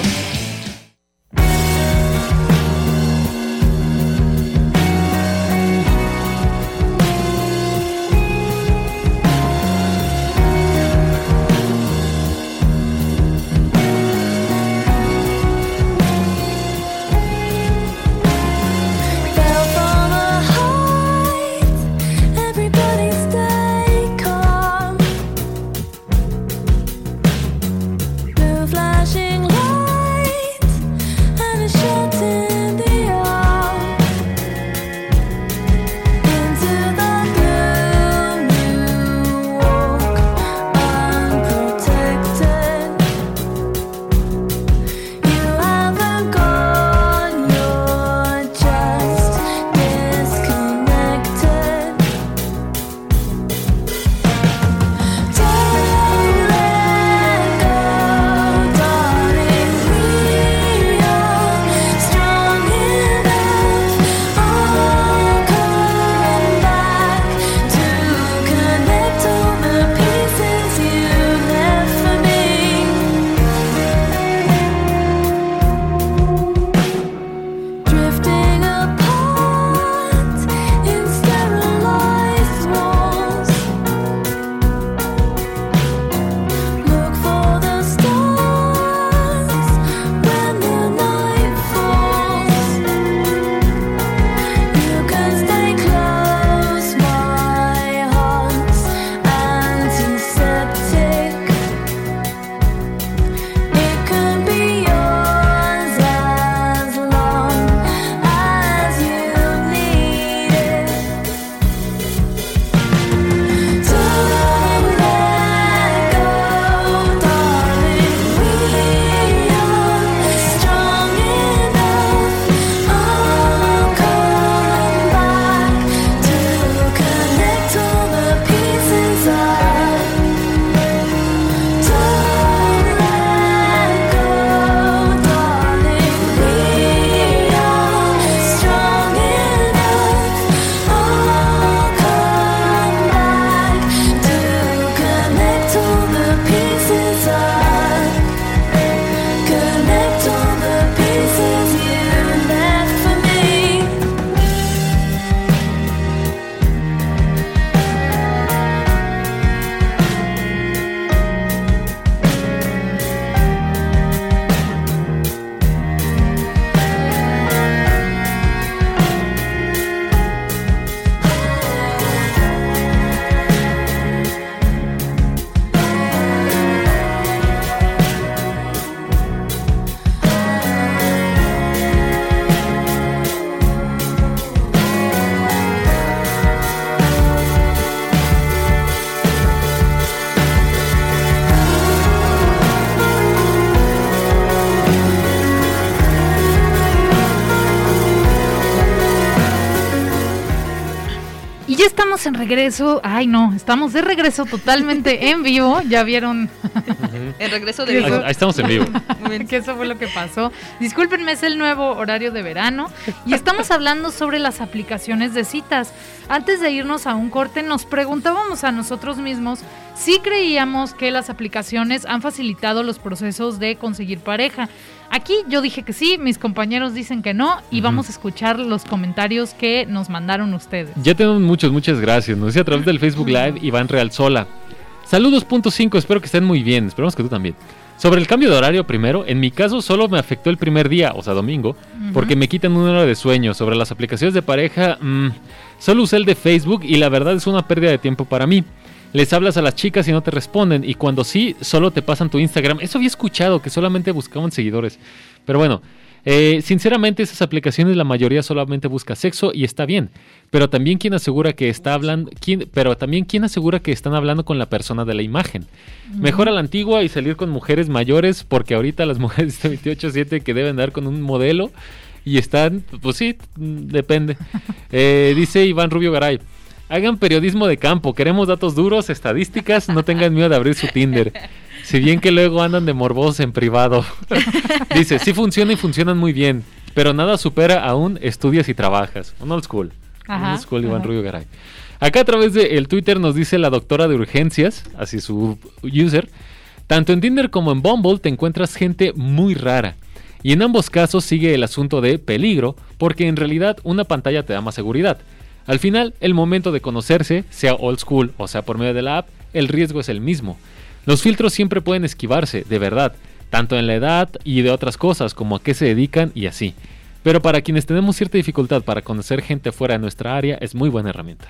estamos en regreso. Ay, no, estamos de regreso totalmente en vivo. Ya vieron. El regreso de Ahí, vivo. ahí estamos en vivo. Que eso fue lo que pasó. Discúlpenme, es el nuevo horario de verano y estamos hablando sobre las aplicaciones de citas. Antes de irnos a un corte, nos preguntábamos a nosotros mismos si creíamos que las aplicaciones han facilitado los procesos de conseguir pareja. Aquí yo dije que sí, mis compañeros dicen que no y uh-huh. vamos a escuchar los comentarios que nos mandaron ustedes. Ya tenemos muchos, muchas gracias. Nos dice a través del Facebook Live Iván Realsola. Saludos, punto cinco, espero que estén muy bien, esperamos que tú también. Sobre el cambio de horario primero, en mi caso solo me afectó el primer día, o sea domingo, uh-huh. porque me quitan una hora de sueño. Sobre las aplicaciones de pareja, mmm, solo usé el de Facebook y la verdad es una pérdida de tiempo para mí. Les hablas a las chicas y no te responden, y cuando sí, solo te pasan tu Instagram. Eso había escuchado, que solamente buscaban seguidores. Pero bueno, eh, sinceramente esas aplicaciones la mayoría solamente busca sexo y está bien. Pero también quién asegura que está hablando, quién, pero también quién asegura que están hablando con la persona de la imagen. Uh-huh. Mejor a la antigua y salir con mujeres mayores, porque ahorita las mujeres de veintiocho siete que deben dar con un modelo y están, pues sí, depende. Eh, dice Iván Rubio Garay. Hagan periodismo de campo, queremos datos duros, estadísticas, no tengan miedo de abrir su Tinder. Si bien que luego andan de morbosos en privado. Dice, sí funciona y funcionan muy bien, pero nada supera aún estudias y trabajas. Un old school. Ajá, un old school, Iván ajá. Rubio Garay. Acá a través del Twitter nos dice la doctora de urgencias, así su user, tanto en Tinder como en Bumble te encuentras gente muy rara. Y en ambos casos sigue el asunto de peligro, porque en realidad una pantalla te da más seguridad. Al final, el momento de conocerse, sea old school o sea por medio de la app, el riesgo es el mismo. Los filtros siempre pueden esquivarse, de verdad, tanto en la edad y de otras cosas como a qué se dedican y así. Pero para quienes tenemos cierta dificultad para conocer gente fuera de nuestra área, es muy buena herramienta.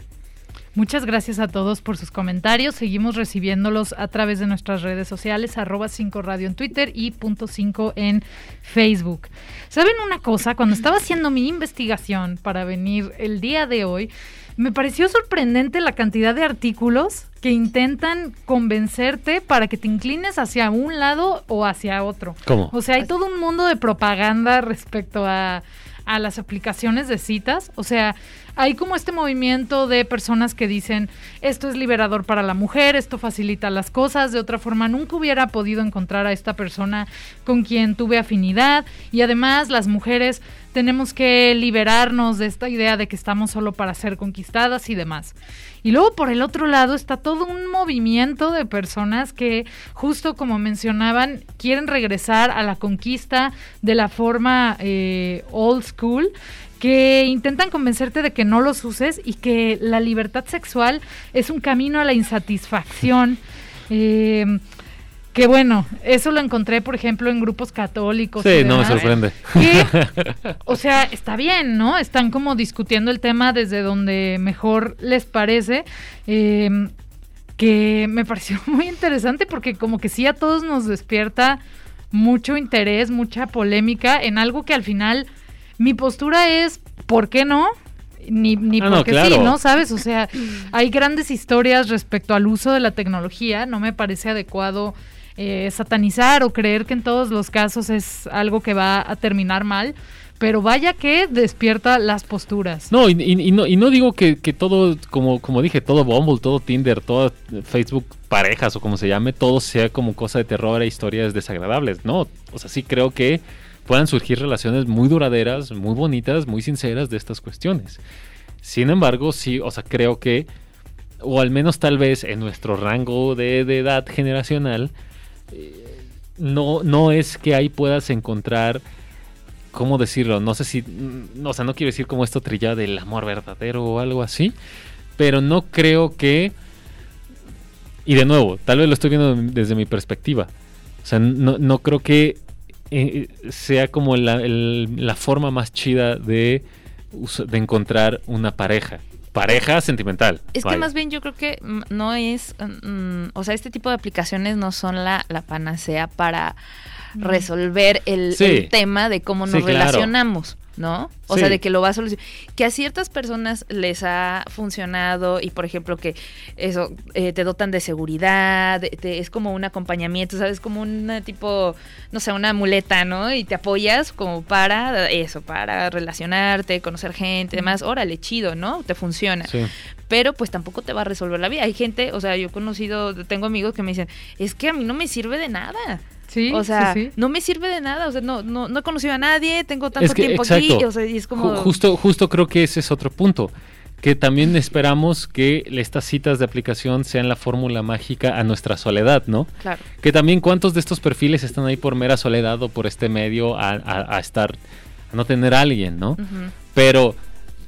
Muchas gracias a todos por sus comentarios. Seguimos recibiéndolos a través de nuestras redes sociales, arroba cinco radio en Twitter y punto cinco en Facebook. ¿Saben una cosa? Cuando estaba haciendo mi investigación para venir el día de hoy, me pareció sorprendente la cantidad de artículos que intentan convencerte para que te inclines hacia un lado o hacia otro. ¿Cómo? O sea, hay todo un mundo de propaganda respecto a, a las aplicaciones de citas. O sea, hay como este movimiento de personas que dicen, esto es liberador para la mujer, esto facilita las cosas, de otra forma nunca hubiera podido encontrar a esta persona con quien tuve afinidad, y además las mujeres tenemos que liberarnos de esta idea de que estamos solo para ser conquistadas y demás. Y luego por el otro lado está todo un movimiento de personas que, justo como mencionaban, quieren regresar a la conquista de la forma eh, old school, que intentan convencerte de que no los uses y que la libertad sexual es un camino a la insatisfacción. Eh, que bueno, eso lo encontré, por ejemplo, en grupos católicos. Sí, no me sorprende. Que, o sea, está bien, ¿no? Están como discutiendo el tema desde donde mejor les parece. Eh, que me pareció muy interesante porque como que sí a todos nos despierta mucho interés, mucha polémica en algo que al final... Mi postura es, ¿por qué no? Ni, ni ah, porque no, claro. sí, ¿no? ¿Sabes? O sea, hay grandes historias respecto al uso de la tecnología. No me parece adecuado eh, satanizar o creer que en todos los casos es algo que va a terminar mal. Pero vaya que despierta las posturas. No, y, y, y no, y no digo que, que todo, como, como dije, todo Bumble, todo Tinder, todo Facebook parejas o como se llame, todo sea como cosa de terror e historias desagradables. No, o sea, sí creo que puedan surgir relaciones muy duraderas, muy bonitas, muy sinceras de estas cuestiones. Sin embargo, sí, o sea, creo que, o al menos tal vez en nuestro rango de, de edad generacional, eh, no, no es que ahí puedas encontrar, ¿cómo decirlo? No sé si, no, o sea, no quiero decir como esto trillado del amor verdadero o algo así, pero no creo que, y de nuevo, tal vez lo estoy viendo desde mi perspectiva, o sea, no, no creo que Eh, sea como la, el, la forma más chida de, de encontrar una pareja. Pareja sentimental. Es vaya. que más bien yo creo que no es, um, o sea, este tipo de aplicaciones no son la, la panacea para resolver el, sí. el tema de cómo nos sí, claro. relacionamos. ¿no? O Sí. sea, de que lo va a solucionar. Que a ciertas personas les ha funcionado y, por ejemplo, que eso, eh, te dotan de seguridad, de, te, es como un acompañamiento, ¿sabes? Como una tipo, no sé, una muleta, ¿no? Y te apoyas como para eso, para relacionarte, conocer gente, demás. Órale, chido, ¿no? Te funciona. Sí. Pero pues tampoco te va a resolver la vida. Hay gente, o sea, yo he conocido, tengo amigos que me dicen, es que a mí no me sirve de nada. Sí, o sea, sí, sí. no me sirve de nada, o sea, no, no, no he conocido a nadie, tengo tanto Es que, tiempo exacto. aquí, o sea, y es como... Ju- Justo, justo creo que ese es otro punto, que también esperamos que estas citas de aplicación sean la fórmula mágica a nuestra soledad, ¿no? Claro. Que también cuántos de estos perfiles están ahí por mera soledad o por este medio a, a- a estar, a no tener a alguien, ¿no? Ujú. Pero,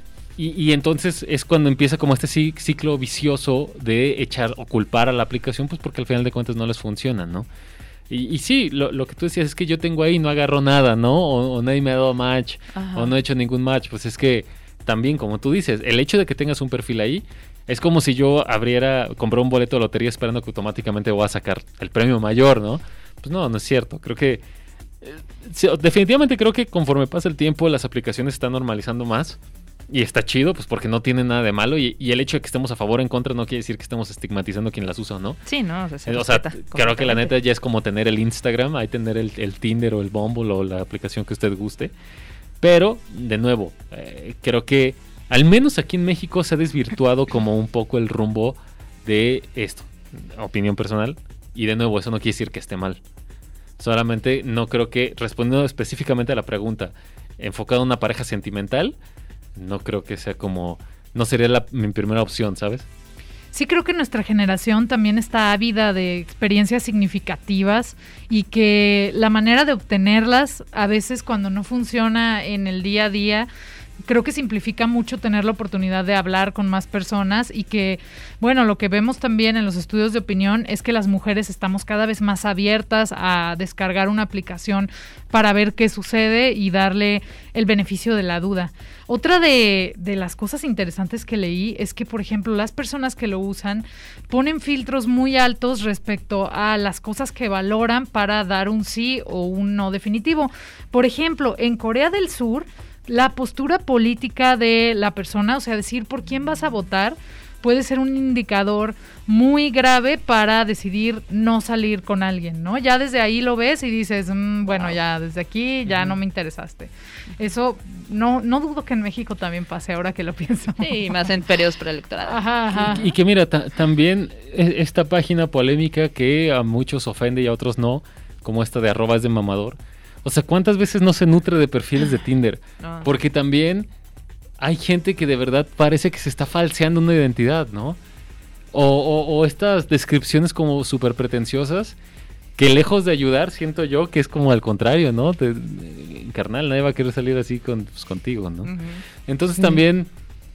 y, y entonces es cuando empieza como este ci- ciclo vicioso de echar o culpar a la aplicación, pues porque al final de cuentas no les funciona, ¿no? Y, y sí, lo, lo que tú decías es que yo tengo ahí, no agarro nada, ¿no? O, o nadie me ha dado match, Ajá. o no he hecho ningún match. Pues es que también, como tú dices, el hecho de que tengas un perfil ahí es como si yo abriera, compré un boleto de lotería esperando que automáticamente voy a sacar el premio mayor, ¿no? Pues no, no es cierto. Creo que, eh, sí, definitivamente creo que conforme pasa el tiempo las aplicaciones se están normalizando más. Y está chido, pues porque no tiene nada de malo. Y, y el hecho de que estemos a favor o en contra no quiere decir que estemos estigmatizando a quien las usa o no. Sí, no, o sea, se Eh, o sea, respeta creo que la neta completamente. ya es como tener el Instagram, hay tener el, el Tinder o el Bumble o la aplicación que usted guste. Pero, de nuevo, eh, creo que al menos aquí en México se ha desvirtuado como un poco el rumbo de esto. Opinión personal. Y de nuevo, eso no quiere decir que esté mal. Solamente no creo que, respondiendo específicamente a la pregunta, enfocado en una pareja sentimental, no creo que sea como, no sería la, mi primera opción, ¿sabes? Sí, creo que nuestra generación también está ávida de experiencias significativas y que la manera de obtenerlas, a veces cuando no funciona en el día a día, creo que simplifica mucho tener la oportunidad de hablar con más personas y que, bueno, lo que vemos también en los estudios de opinión es que las mujeres estamos cada vez más abiertas a descargar una aplicación para ver qué sucede y darle el beneficio de la duda. Otra de, de las cosas interesantes que leí es que, por ejemplo, las personas que lo usan ponen filtros muy altos respecto a las cosas que valoran para dar un sí o un no definitivo. Por ejemplo, en Corea del Sur, la postura política de la persona, o sea, decir por quién vas a votar, puede ser un indicador muy grave para decidir no salir con alguien, ¿no? Ya desde ahí lo ves y dices, mmm, bueno, ya desde aquí ya no me interesaste. Eso no no dudo que en México también pase ahora que lo pienso. Sí, más en periodos preelectorales. Ajá, ajá. Y, y que mira, ta- también e- esta página polémica que a muchos ofende y a otros no, como esta de arroba es de mamador. O sea, ¿cuántas veces no se nutre de perfiles de Tinder? No. Porque también hay gente que de verdad parece que se está falseando una identidad, ¿no? O, o, o estas descripciones como súper pretenciosas que lejos de ayudar, siento yo que es como al contrario, ¿no? Te, carnal, nadie va a querer salir así con, pues, contigo, ¿no? Ujú. Entonces Sí. también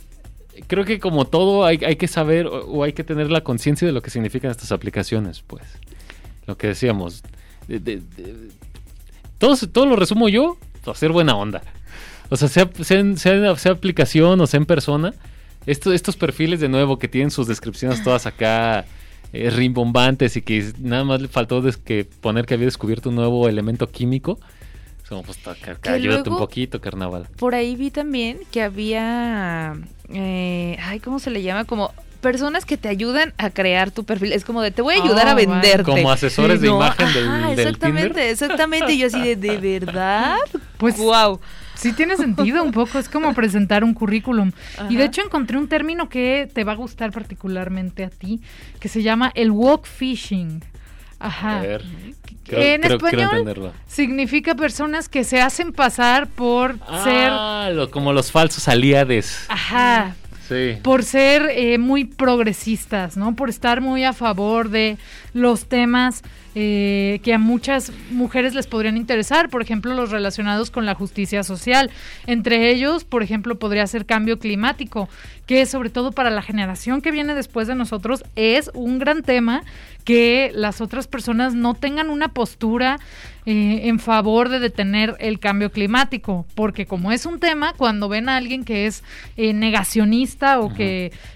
creo que como todo hay, hay que saber o, o hay que tener la conciencia de lo que significan estas aplicaciones, pues. Lo que decíamos. De, de, de- todo, se- todo lo resumo yo, hacer buena onda. O sea, sea, sea, en- sea, en- sea aplicación o sea en persona, estos, estos perfiles de nuevo que tienen sus descripciones todas acá eh, rimbombantes y que nada más le faltó des- que poner que había descubierto un nuevo elemento químico. Es como, pues, ta- ca- Que ayúdate un luego- poquito, carnaval. Por ahí vi también que había, eh, ay, ¿cómo se le llama? Como personas que te ayudan a crear tu perfil. Es como de, te voy a ayudar Oh, a vale. venderte. Como asesores de No, imagen del, ajá, del exactamente, Tinder. exactamente. Y yo así de, ¿de verdad? Pues Wow. sí tiene sentido un poco, es como presentar un currículum. Y de Ajá. hecho encontré un término que te va a gustar particularmente a ti, que se llama el walk fishing. Ajá. A ver, creo, En creo- quiero español entenderlo. significa personas que se hacen pasar por ser, Ah, lo- como los falsos aliades. ajá, Sí. por ser eh, muy progresistas, ¿no? Por estar muy a favor de los temas eh, que a muchas mujeres les podrían interesar, por ejemplo, los relacionados con la justicia social. Entre ellos, por ejemplo, podría ser cambio climático, que sobre todo para la generación que viene después de nosotros es un gran tema, que las otras personas no tengan una postura eh, en favor de detener el cambio climático, porque como es un tema, cuando ven a alguien que es eh, negacionista o Ajá. que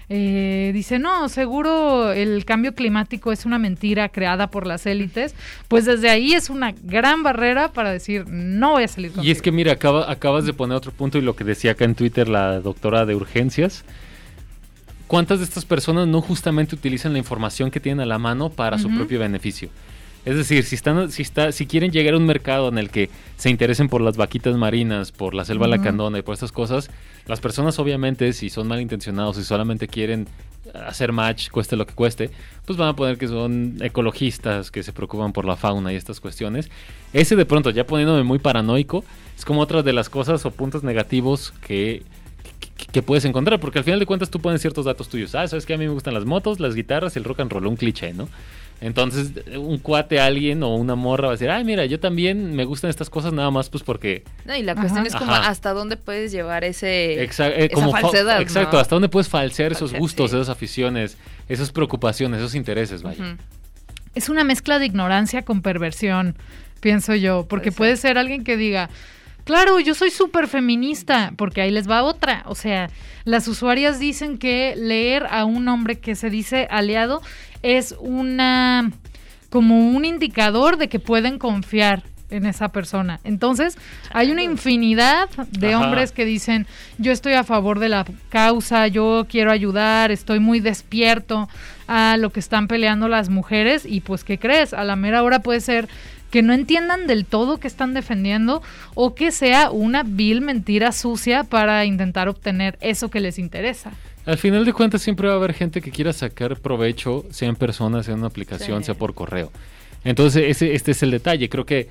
eh, dice, no, seguro el cambio climático es una mentira creada por las élites, pues desde ahí es una gran barrera para decir, no voy a salir contigo. Y es que mira, acaba, acabas de poner otro punto y lo que decía acá en Twitter la doctora de urgencias, ¿cuántas de estas personas no justamente utilizan la información que tienen a la mano para uh-huh. su propio beneficio? Es decir, si están, si está, si quieren llegar a un mercado en el que se interesen por las vaquitas marinas, por la selva uh-huh. lacandona y por estas cosas, las personas obviamente, si son malintencionados y solamente quieren hacer match, cueste lo que cueste, pues van a poner que son ecologistas, que se preocupan por la fauna y estas cuestiones. Ese de pronto, ya poniéndome muy paranoico, es como otra de las cosas o puntos negativos que, que, que puedes encontrar, porque al final de cuentas tú pones ciertos datos tuyos. Ah, ¿sabes qué? A mí me gustan las motos, las guitarras y el rock and roll, un cliché, ¿no? Entonces, un cuate, alguien o una morra va a decir, ay, mira, yo también me gustan estas cosas nada más pues porque... No, y la cuestión Ajá. es como Ajá. hasta dónde puedes llevar ese Exa- eh, esa como fa- falsedad, Exacto, ¿no? hasta dónde puedes falsear esos Falsear, gustos, sí. esas aficiones, esas preocupaciones, esos intereses, vaya. Ujú. Es una mezcla de ignorancia con perversión, pienso yo, porque Puede puede ser alguien que diga, claro, yo soy súper feminista, porque ahí les va otra. O sea, las usuarias dicen que leer a un hombre que se dice aliado es una como un indicador de que pueden confiar en esa persona. Entonces, hay una infinidad de Ajá. hombres que dicen, yo estoy a favor de la causa, yo quiero ayudar, estoy muy despierto a lo que están peleando las mujeres, y pues, ¿qué crees? A la mera hora puede ser que no entiendan del todo qué están defendiendo, o que sea una vil mentira sucia para intentar obtener eso que les interesa. Al final de cuentas siempre va a haber gente que quiera sacar provecho, sea en persona, sea en una aplicación, Sí. sea por correo. Entonces ese, este es el detalle. Creo que,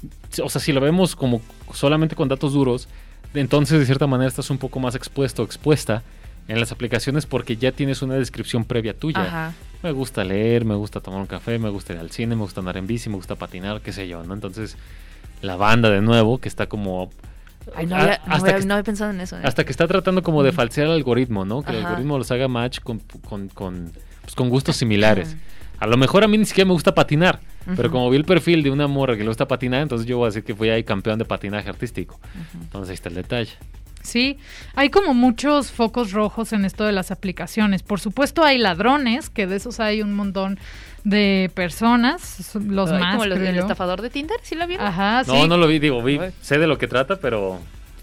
o sea, si lo vemos como solamente con datos duros, entonces de cierta manera estás un poco más expuesto o expuesta en las aplicaciones porque ya tienes una descripción previa tuya. Ajá. Me gusta leer, me gusta tomar un café, me gusta ir al cine, me gusta andar en bici, me gusta patinar, qué sé yo, ¿no? Entonces la banda de nuevo que está como... Ay, no a- había, no hasta había- que no había pensado en eso. ¿eh? Hasta que está tratando como de falsear el algoritmo, ¿no? Que el Ajá. algoritmo los haga match con, con, con, pues, con gustos similares. A lo mejor a mí ni siquiera me gusta patinar, pero Ujú. como vi el perfil de una morra que le gusta patinar, entonces yo voy a decir que fui ahí campeón de patinaje artístico. Entonces ahí está el detalle. Sí, hay como muchos focos rojos en esto de las aplicaciones. Por supuesto hay ladrones, que de esos hay un montón de personas, los Ay, más, como los creo del yo. estafador de Tinder, ¿sí la vieron? Ajá, sí. No, no lo vi, digo, vi, Ay. sé de lo que trata, pero...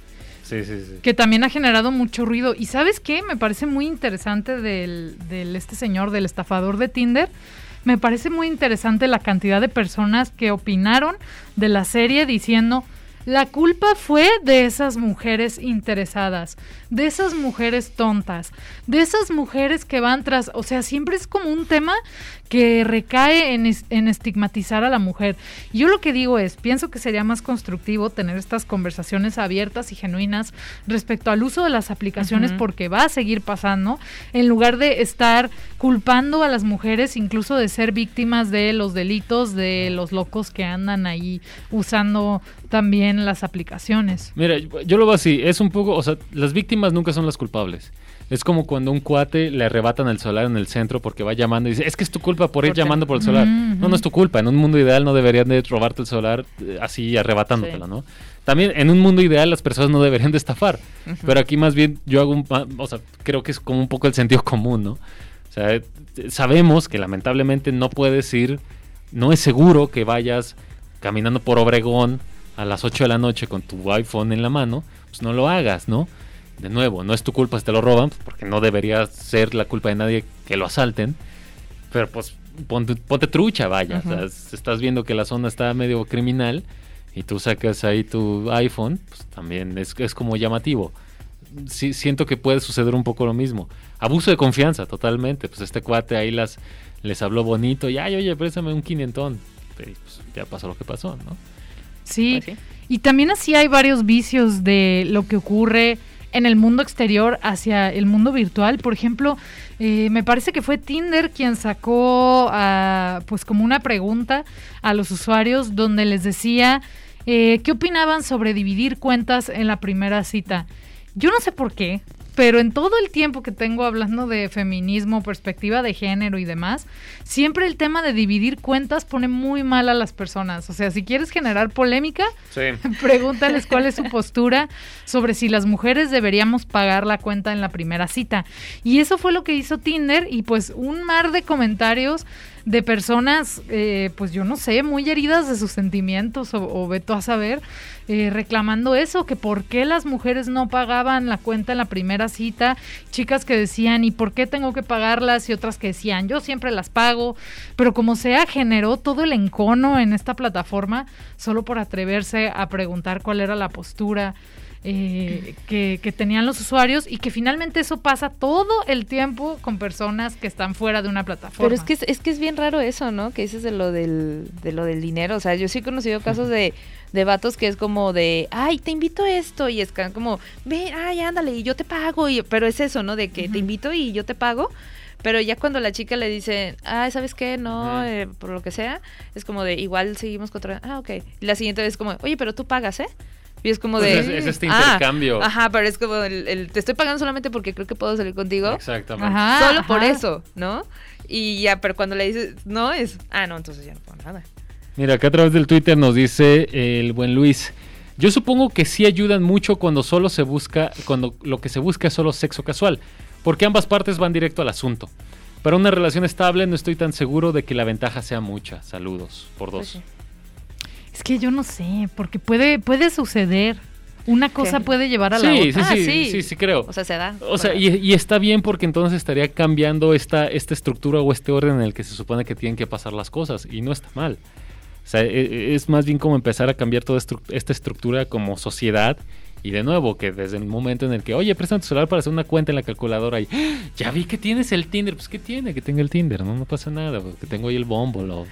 Sí, sí, sí. Que también ha generado mucho ruido. ¿Y sabes qué? Me parece muy interesante del, del este señor, del estafador de Tinder. Me parece muy interesante la cantidad de personas que opinaron de la serie diciendo, la culpa fue de esas mujeres interesadas, de esas mujeres tontas, de esas mujeres que van tras... O sea, siempre es como un tema que recae en, es- en estigmatizar a la mujer. Y yo lo que digo es, pienso que sería más constructivo tener estas conversaciones abiertas y genuinas respecto al uso de las aplicaciones, Ujú. porque va a seguir pasando, en lugar de estar culpando a las mujeres incluso de ser víctimas de los delitos de los locos que andan ahí usando también las aplicaciones. Mira, yo yo lo veo así, es un poco, o sea, las víctimas nunca son las culpables. Es como cuando un cuate le arrebatan el celular en el centro porque va llamando y dice, es que es tu culpa por ir Por ser- llamando por el celular. Ujú, No, no es tu culpa. En un mundo ideal no deberían de robarte el celular eh, así arrebatándotelo, Sí. ¿no? También en un mundo ideal las personas no deberían de estafar. Ujú. Pero aquí más bien yo hago un... pa- O sea, creo que es como un poco el sentido común, ¿no? O sea, eh, sabemos que lamentablemente no puedes ir, no es seguro que vayas caminando por Obregón a las ocho de la noche con tu iPhone en la mano, pues no lo hagas, ¿no? De nuevo, no es tu culpa si te lo roban, pues, porque no debería ser la culpa de nadie que lo asalten, pero pues ponte, ponte trucha, vaya. Ujú. O sea, s- estás viendo que la zona está medio criminal y tú sacas ahí tu iPhone, pues también es, es como llamativo. Sí, siento que puede suceder un poco lo mismo. Abuso de confianza, totalmente. Pues este cuate ahí las les habló bonito y, ay, oye, préstame un quinientón. Pero pues, ya pasó lo que pasó, ¿no? Sí, Pues sí. y también así hay varios vicios de lo que ocurre en el mundo exterior hacia el mundo virtual. Por ejemplo, eh, me parece que fue Tinder quien sacó ah, pues como una pregunta a los usuarios donde les decía eh, qué opinaban sobre dividir cuentas en la primera cita. Yo no sé por qué, pero en todo el tiempo que tengo hablando de feminismo, perspectiva de género y demás, siempre el tema de dividir cuentas pone muy mal a las personas. O sea, si quieres generar polémica, Sí. pregúntales cuál es su postura sobre si las mujeres deberíamos pagar la cuenta en la primera cita. Y eso fue lo que hizo Tinder, y pues un mar de comentarios de personas, eh, pues yo no sé, muy heridas de sus sentimientos, o, o veto a saber, eh, reclamando eso, que por qué las mujeres no pagaban la cuenta en la primera cita, chicas que decían, ¿y por qué tengo que pagarlas? Y otras que decían, yo siempre las pago, pero como sea, generó todo el encono en esta plataforma, solo por atreverse a preguntar cuál era la postura Eh, que, que tenían los usuarios, y que finalmente eso pasa todo el tiempo con personas que están fuera de una plataforma. Pero es que es, es que es bien raro eso, ¿no? Que dices de lo del, de lo del dinero. O sea, yo sí he conocido casos de, de vatos que es como de, ay, te invito a esto, y es como, ven, ay, ándale, y yo te pago, y, pero es eso, ¿no? De que uh-huh. te invito y yo te pago. Pero ya cuando la chica le dice, ah, ¿sabes qué? No, uh-huh. eh, por lo que sea, es como de, igual seguimos contra, ah, ok. Y la siguiente vez es como, oye, pero tú pagas, ¿eh? Y es como de... Pues es, es este intercambio. Ah, ajá, pero es como, el, el, te estoy pagando solamente porque creo que puedo salir contigo. Exactamente. Ajá, Solo ajá. por eso, ¿no? Y ya, pero cuando le dices, no, es... Ah, no, entonces ya no puedo nada. Mira, acá a través del Twitter nos dice el buen Luis, yo supongo que sí ayudan mucho cuando solo se busca, cuando lo que se busca es solo sexo casual, porque ambas partes van directo al asunto. Para una relación estable no estoy tan seguro de que la ventaja sea mucha. Saludos, por dos. Pues sí. Es que yo no sé, porque puede, puede suceder. Una cosa ¿Qué? puede llevar a Sí, la sí, otra. sí, Ah, sí, sí. sí, sí creo. O sea, se da. O sea, y, y está bien, porque entonces estaría cambiando esta, esta estructura o este orden en el que se supone que tienen que pasar las cosas, y no está mal. O sea, e- es más bien como empezar a cambiar toda estru- esta estructura como sociedad, y de nuevo, que desde el momento en el que, oye, préstame tu celular para hacer una cuenta en la calculadora, y ¡ah! Ya vi que tienes el Tinder, pues ¿qué tiene? Que tenga el Tinder, no, no pasa nada, pues, que tengo ahí el Bumble, o...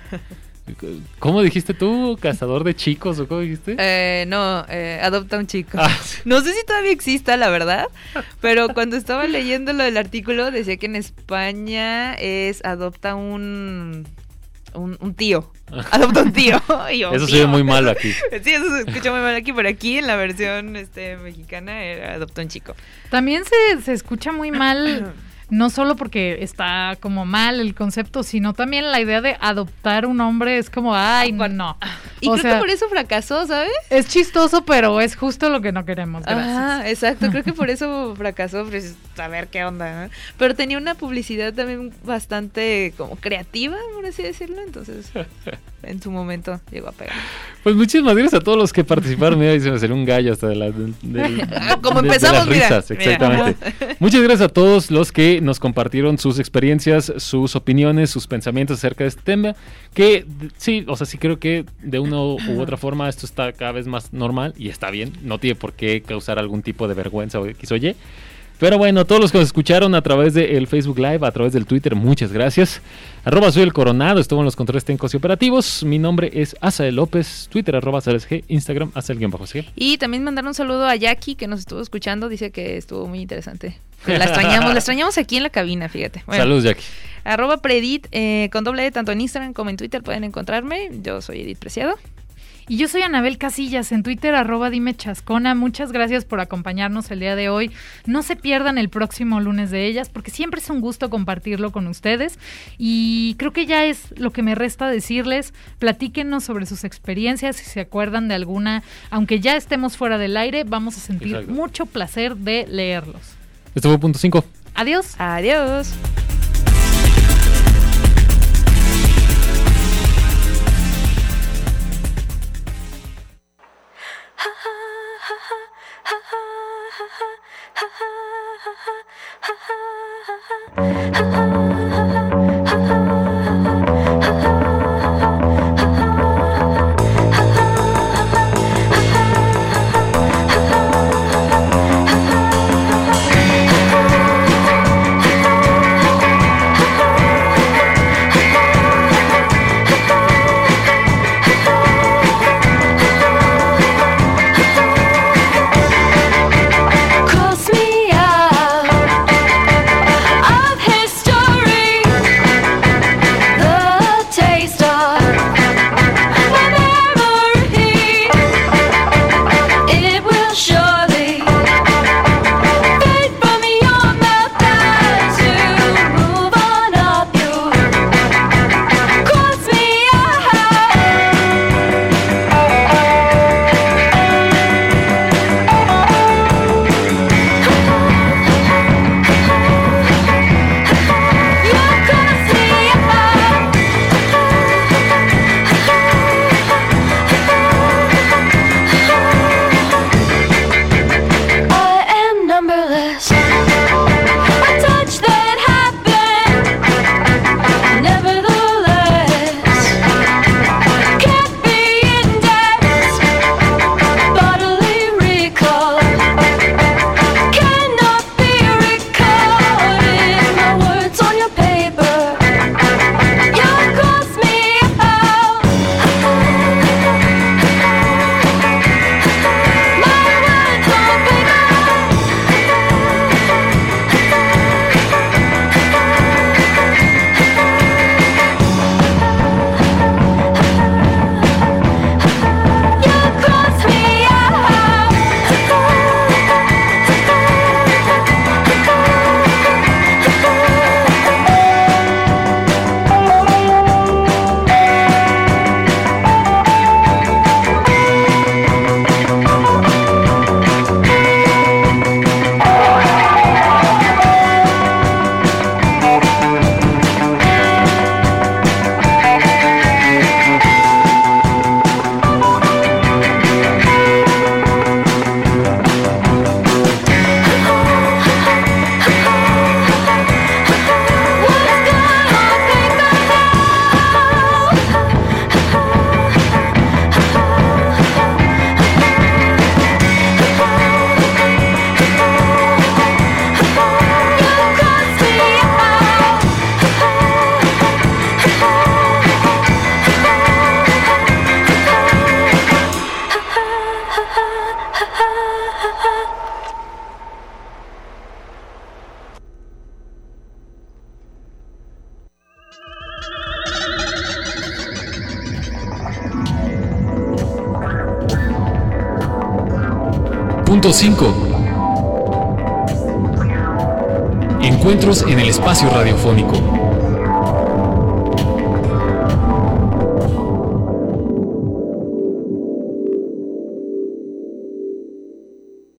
¿Cómo dijiste tú? ¿Cazador de chicos o cómo dijiste? Eh, no, eh, adopta un chico. Ah, sí. No sé si todavía exista, la verdad, pero cuando estaba leyendo lo del artículo decía que en España es adopta un un, un tío. Adopta un tío. Y yo, Eso se tío. ve muy malo aquí. Sí, eso se escucha muy mal aquí, pero aquí en la versión este mexicana era adopta un chico. También se, se escucha muy mal, no solo porque está como mal el concepto, sino también la idea de adoptar un hombre es como, ay, no. Y O creo sea, que por eso fracasó, ¿sabes? es chistoso, pero es justo lo que no queremos, gracias. Ah, exacto, creo que por eso fracasó, pues a ver qué onda, ¿no? Pero tenía una publicidad también bastante como creativa, por así decirlo, entonces en su momento llegó a pegar. Pues muchísimas gracias a todos los que participaron. Mira, ahí se me salió un gallo hasta de, la, de, de- Como de- de empezamos, las mira, risas, mira. exactamente. Muchas gracias a todos los que nos compartieron sus experiencias, sus opiniones, sus pensamientos acerca de este tema. Que sí, o sea, sí creo que de una u otra forma esto está cada vez más normal y está bien. No tiene por qué causar algún tipo de vergüenza o X o Y. Pero bueno, todos los que nos escucharon a través del Facebook Live, a través del Twitter, muchas gracias. Arroba soy el Coronado, estuvo en los controles técnicos y operativos. Mi nombre es Asael López, Twitter arroba Asael G, Instagram Asael-G. Y también mandar un saludo a Jackie, que nos estuvo escuchando, dice que estuvo muy interesante. La extrañamos, la extrañamos aquí en la cabina, fíjate. Bueno, Saludos, Jackie. arroba Predit, eh, con doble E, tanto en Instagram como en Twitter pueden encontrarme. Yo soy Edith Preciado. Y yo soy Anabel Casillas, en Twitter, arroba dime chascona. Muchas gracias por acompañarnos el día de hoy. No se pierdan el próximo lunes de ellas, porque siempre es un gusto compartirlo con ustedes. Y creo que ya es lo que me resta decirles. Platíquenos sobre sus experiencias, si se acuerdan de alguna. Aunque ya estemos fuera del aire, vamos a sentir Exacto. mucho placer de leerlos. Esto fue Punto cinco. Adiós. Adiós. punto cinco. Encuentros en el espacio radiofónico.